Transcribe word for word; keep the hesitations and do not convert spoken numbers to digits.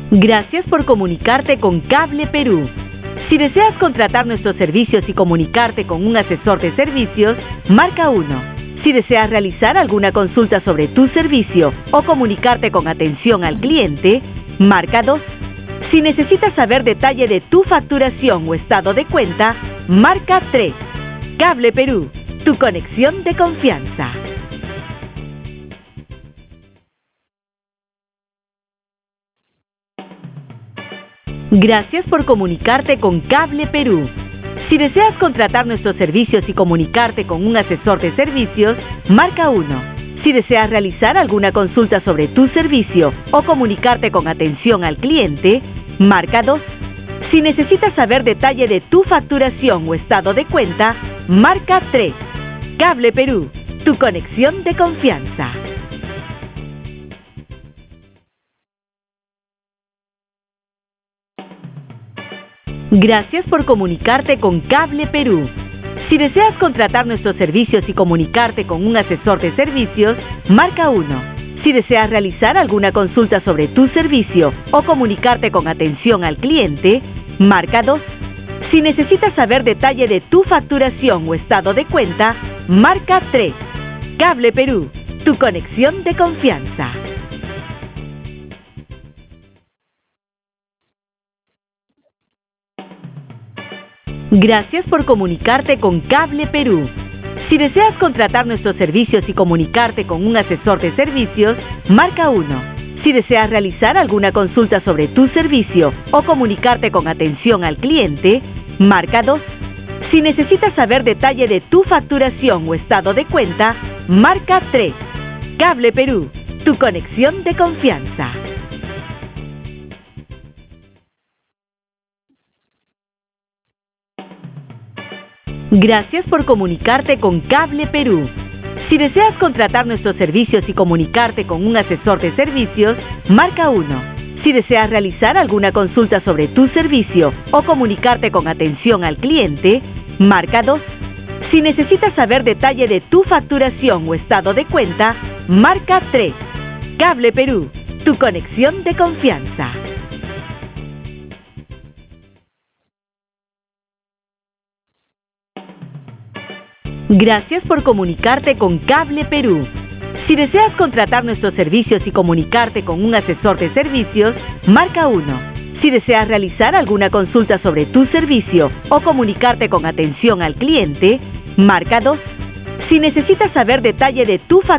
Gracias por comunicarte con Cable Perú. Si deseas contratar nuestros servicios y comunicarte con un asesor de servicios, marca uno. Si deseas realizar alguna consulta sobre tu servicio o comunicarte con atención al cliente, marca dos. Si necesitas saber detalle de tu facturación o estado de cuenta, marca tres. Cable Perú, tu conexión de confianza. Gracias por comunicarte con Cable Perú. Si deseas contratar nuestros servicios y comunicarte con un asesor de servicios, marca uno. Si deseas realizar alguna consulta sobre tu servicio o comunicarte con atención al cliente, marca dos. Si necesitas saber detalle de tu facturación o estado de cuenta, marca tres. Cable Perú, tu conexión de confianza. Gracias por comunicarte con Cable Perú. Si deseas contratar nuestros servicios y comunicarte con un asesor de servicios, marca uno. Si deseas realizar alguna consulta sobre tu servicio o comunicarte con atención al cliente, marca dos. Si necesitas saber detalle de tu facturación o estado de cuenta, marca tres. Cable Perú, tu conexión de confianza. Gracias por comunicarte con Cable Perú. Si deseas contratar nuestros servicios y comunicarte con un asesor de servicios, marca uno. Si deseas realizar alguna consulta sobre tu servicio o comunicarte con atención al cliente, marca dos. Si necesitas saber detalle de tu facturación o estado de cuenta, marca tres. Cable Perú, tu conexión de confianza. Gracias por comunicarte con Cable Perú. Si deseas contratar nuestros servicios y comunicarte con un asesor de servicios, marca uno. Si deseas realizar alguna consulta sobre tu servicio o comunicarte con atención al cliente, marca dos. Si necesitas saber detalle de tu facturación o estado de cuenta, marca tres. Cable Perú, tu conexión de confianza. Gracias por comunicarte con Cable Perú. Si deseas contratar nuestros servicios y comunicarte con un asesor de servicios, marca uno. Si deseas realizar alguna consulta sobre tu servicio o comunicarte con atención al cliente, marca dos. Si necesitas saber detalle de tu facturación,